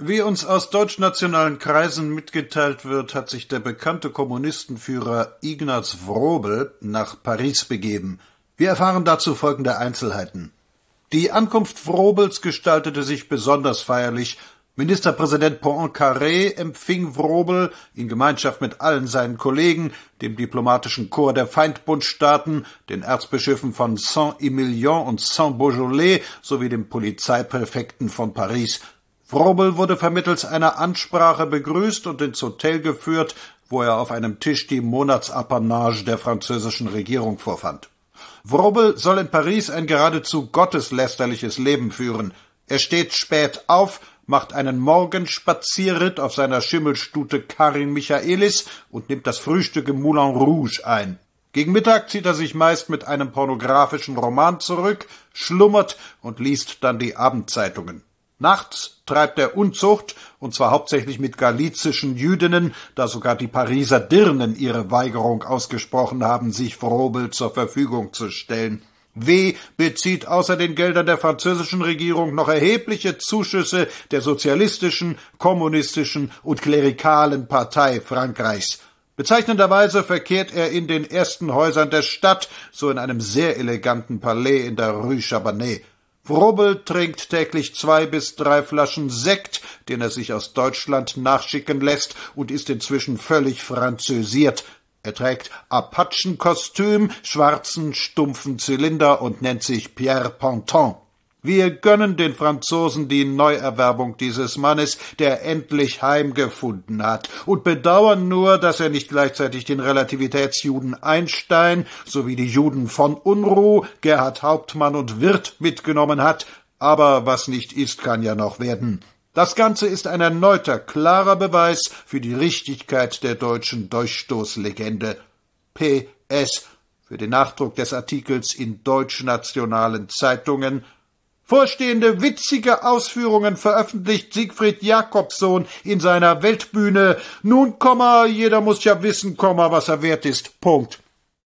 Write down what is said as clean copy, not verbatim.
Wie uns aus deutschnationalen Kreisen mitgeteilt wird, hat sich der bekannte Kommunistenführer Ignaz Wrobel nach Paris begeben. Wir erfahren dazu folgende Einzelheiten. Die Ankunft Wrobels gestaltete sich besonders feierlich. Ministerpräsident Poincaré empfing Wrobel in Gemeinschaft mit allen seinen Kollegen, dem diplomatischen Korps der Feindbundstaaten, den Erzbischöfen von Saint-Emilion und Saint-Beaujolais sowie dem Polizeipräfekten von Paris. Wrobel wurde vermittels einer Ansprache begrüßt und ins Hotel geführt, wo er auf einem Tisch die Monatsapanage der französischen Regierung vorfand. Wrobel soll in Paris ein geradezu gotteslästerliches Leben führen. Er steht spät auf, macht einen Morgenspazierritt auf seiner Schimmelstute Karin Michaelis und nimmt das Frühstück im Moulin Rouge ein. Gegen Mittag zieht er sich meist mit einem pornografischen Roman zurück, schlummert und liest dann die Abendzeitungen. Nachts treibt er Unzucht, und zwar hauptsächlich mit galizischen Jüdinnen, da sogar die Pariser Dirnen ihre Weigerung ausgesprochen haben, sich Wrobel zur Verfügung zu stellen. W. bezieht außer den Geldern der französischen Regierung noch erhebliche Zuschüsse der sozialistischen, kommunistischen und klerikalen Partei Frankreichs. Bezeichnenderweise verkehrt er in den ersten Häusern der Stadt, so in einem sehr eleganten Palais in der Rue Chabanais. Wrobel trinkt täglich 2 bis 3 Flaschen Sekt, den er sich aus Deutschland nachschicken lässt, und ist inzwischen völlig französiert. Er trägt Apachenkostüm, schwarzen, stumpfen Zylinder und nennt sich Pierre Pantin. Wir gönnen den Franzosen die Neuerwerbung dieses Mannes, der endlich heimgefunden hat, und bedauern nur, dass er nicht gleichzeitig den Relativitätsjuden Einstein sowie die Juden von Unruh, Gerhard Hauptmann und Wirth mitgenommen hat, aber was nicht ist, kann ja noch werden. Das Ganze ist ein erneuter, klarer Beweis für die Richtigkeit der deutschen Durchstoßlegende. P.S. für den Nachdruck des Artikels in deutschnationalen Zeitungen. Vorstehende witzige Ausführungen veröffentlicht Siegfried Jakobsohn in seiner Weltbühne. Nun, jeder muss ja wissen, was er wert ist. Punkt.